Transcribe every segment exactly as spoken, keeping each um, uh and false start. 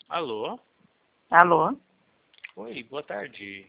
Alô? Alô? Oi, boa tarde.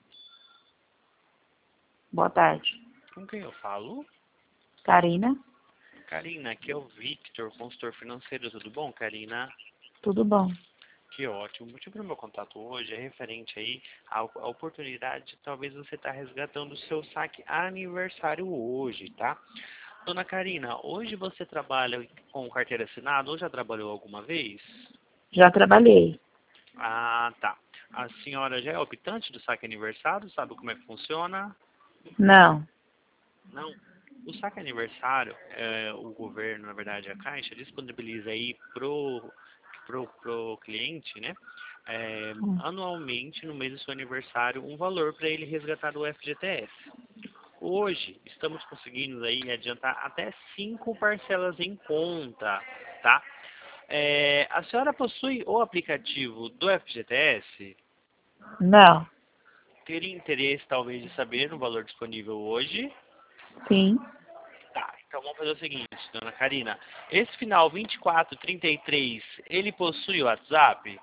Boa tarde. Com quem eu falo? Karina? Karina, aqui é o Victor, consultor financeiro. Tudo bom, Karina? Tudo bom? Que ótimo. O motivo do meu contato hoje é referente aí à, à oportunidade de talvez você estar resgatando o seu saque aniversário hoje, tá? Dona Karina, hoje você trabalha com carteira assinada ou já trabalhou alguma vez? Já trabalhei. Ah, tá. A senhora já é optante do saque aniversário? Sabe como é que funciona? Não. Não. O saque aniversário, é, o governo, na verdade, a Caixa, disponibiliza aí pro, pro, pro cliente, né? É, Hum. anualmente, no mês do seu aniversário, um valor para ele resgatar o F G T S. Hoje, estamos conseguindo aí adiantar até cinco parcelas em conta, tá? É, a senhora possui o aplicativo do F G T S? Não. Teria interesse, talvez, de saber o valor disponível hoje? Sim. Tá, então vamos fazer o seguinte, dona Karina. Esse final vinte e quatro trinta e três, ele possui o WhatsApp?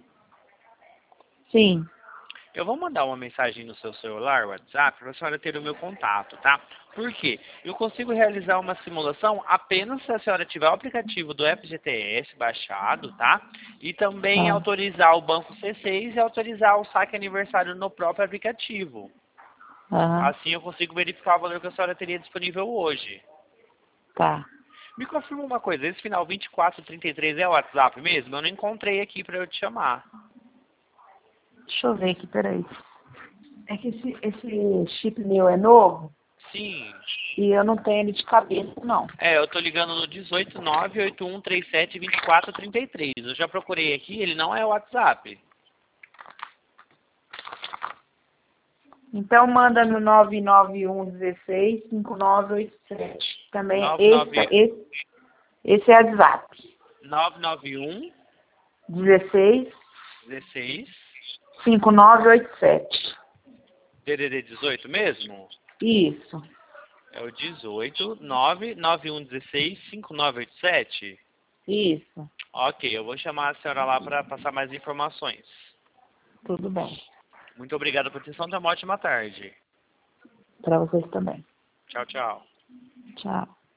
Sim. Eu vou mandar uma mensagem no seu celular, WhatsApp, para a senhora ter o meu contato, tá? Por quê? Eu consigo realizar uma simulação apenas se a senhora tiver o aplicativo do F G T S baixado, tá? E também Tá. autorizar o Banco C seis e autorizar o saque aniversário no próprio aplicativo. Aham. Assim eu consigo verificar o valor que a senhora teria disponível hoje. Tá. Me confirma uma coisa, esse final vinte e quatro trinta e três é o WhatsApp mesmo? Eu não encontrei aqui para eu te chamar. Deixa eu ver aqui, peraí. É que esse, esse chip meu é novo Sim. e eu não tenho ele de cabeça, não. É, eu tô ligando no dezoito nove oito um três sete vinte e quatro trinta e três. Eu já procurei aqui, ele não é o WhatsApp. Então manda no nove nove um um seis cinco nove oito sete. Também esse, nove nove esse, esse é WhatsApp. nove nove um dezesseis dezesseis cinco nove oito sete. D D D dezoito mesmo? Isso. É o dezoito nove nove um dezesseis cinco nove oito sete? Isso. Ok, eu vou chamar a senhora lá para passar mais informações. Tudo bem. Muito obrigado pela atenção, tenha uma ótima tarde. Para vocês também. Tchau, tchau. Tchau.